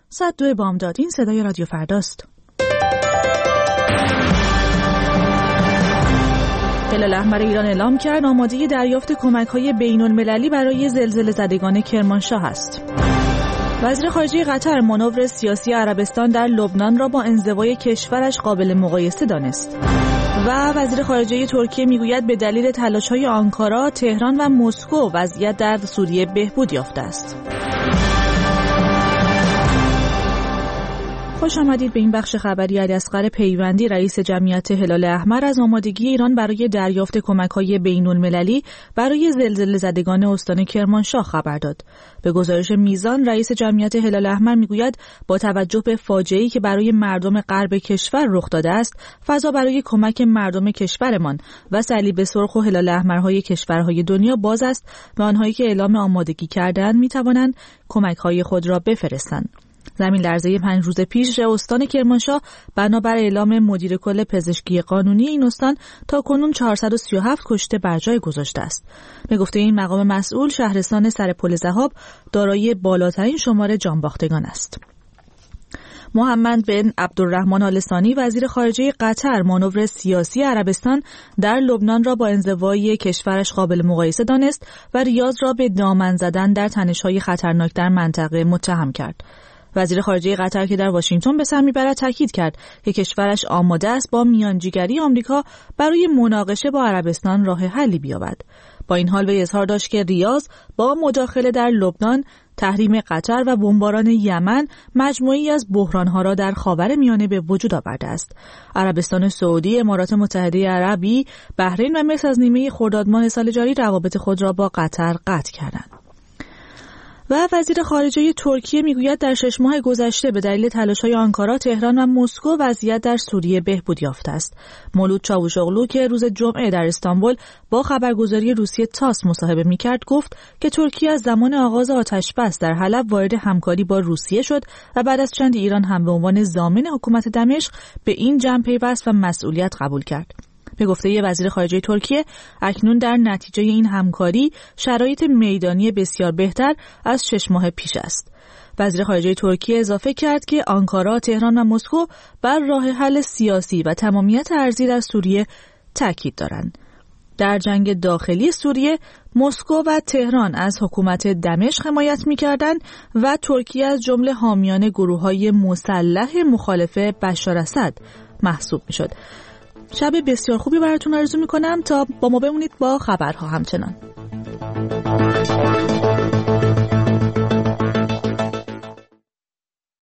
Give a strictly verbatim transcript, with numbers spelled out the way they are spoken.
ساعت دو بامداد. این صدای رادیو فرداست. هلال احمر ایران اعلام کرد آماده دریافت کمک‌های بین‌المللی برای زلزله زدگان کرمانشاه است. وزیر خارجه قطر مانور سیاسی عربستان در لبنان را با انزوای کشورش قابل مقایسه دانست. و وزیر خارجه ترکیه میگوید به دلیل تلاش‌های آنکارا، تهران و مسکو وضعیت در سوریه بهبود یافته است. خوش آمدید به این بخش خبری. علیاصغر پیوندی رئیس جمعیت هلال احمر از آمادگی ایران برای دریافت کمک‌های بین‌المللی برای زلزله زدگان استان کرمانشاه خبر داد. به گزارش میزان، رئیس جمعیت هلال احمر میگوید با توجه به فاجعه‌ای که برای مردم غرب کشور رخ داده است، فضا برای کمک مردم کشورمان و صلیب سرخ و هلال احمرهای کشورهای دنیا باز است و آنهایی که اعلام آمادگی کردند می‌توانند کمک‌های خود را بفرستند. زمین لرزه پنج روز پیش استان کرمانشاه بنابر اعلام مدیر کل پزشکی قانونی این استان تا کنون چهارصد و سی و هفت کشته بر جای گذاشته است. به گفته این مقام مسئول، شهرستان سرپل ذهاب دارای بالاترین شمار جانباختگان است. محمد بن عبدالرحمن آل ثانی وزیر خارجه قطر مانور سیاسی عربستان در لبنان را با انزوای کشورش قابل مقایسه دانست و ریاض را به دامن زدن در تنش‌های خطرناک در منطقه متهم کرد. وزیر خارجه قطر که در واشنگتن به سر میبرد تاکید کرد که کشورش آماده است با میانجیگری آمریکا برای مناقشه با عربستان راه حلی بیابد. با این حال وی اظهار داشت که ریاض با مداخله در لبنان، تحریم قطر و بمباران یمن مجموعی از بحرانها را در خاورمیانه به وجود آورده است. عربستان سعودی، امارات متحده عربی، بحرین و مصر از نیمه خرداد ماه سال جاری روابط خود را با قطر قطع کردند. و وزیر خارجه ترکیه میگوید در شش ماه گذشته به دلیل تلاش‌های آنکارا، تهران و مسکو وضعیت در سوریه بهبود یافته است. مولود چاوشوغلو که روز جمعه در استانبول با خبرگزاری روسیه تاس مصاحبه می‌کرد گفت که ترکیه از زمان آغاز آتش‌بس در حلب وارد همکاری با روسیه شد و بعد از چند ایران هم به عنوان ضامن حکومت دمشق به این جمع پیوست و مسئولیت قبول کرد. به گفته وزیر خارجه ترکیه، اکنون در نتیجه این همکاری شرایط میدانی بسیار بهتر از شش ماه پیش است. وزیر خارجه ترکیه اضافه کرد که آنکارا، تهران و مسکو بر راه حل سیاسی و تمامیت ارضی در سوریه تاکید دارند. در جنگ داخلی سوریه، مسکو و تهران از حکومت دمشق حمایت می‌کردند و ترکیه از جمله حامیان گروه‌های مسلح مخالف بشار اسد محسوب می‌شد. شب بسیار خوبی براتون آرزو میکنم تا با ما بمونید با خبرها همچنان.